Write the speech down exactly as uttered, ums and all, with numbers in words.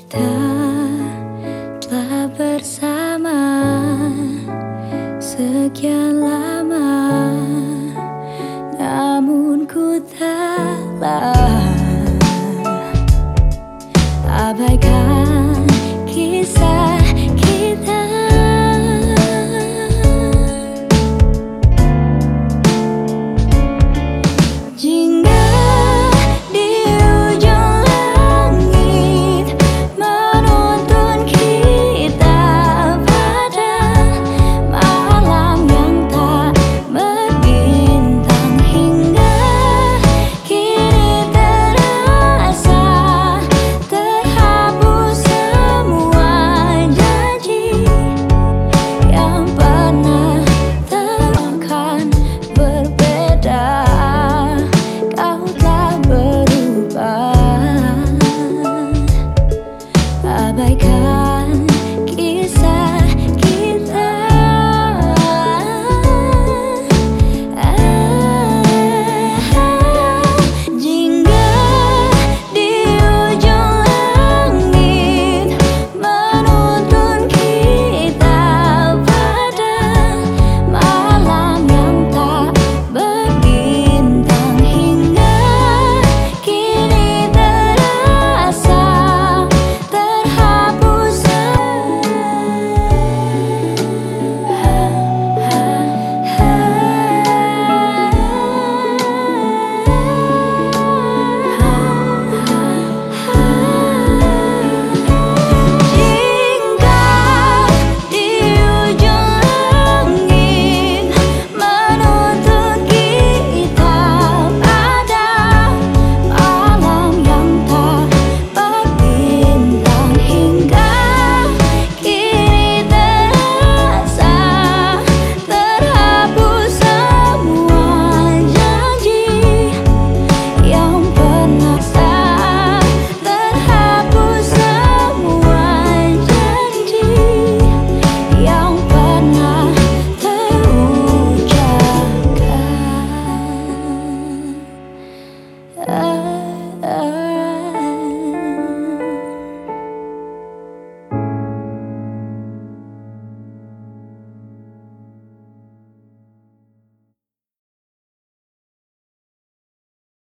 Kita telah bersama sekian lama, namun ku telah abaikan kisah kita. Jingga di ujung langit menuntun kita pada malam yang tak berbintang, hingga kini terasa terhapus semua janji yang pernah terangkan berbeda. Kau telah berubah, abaikan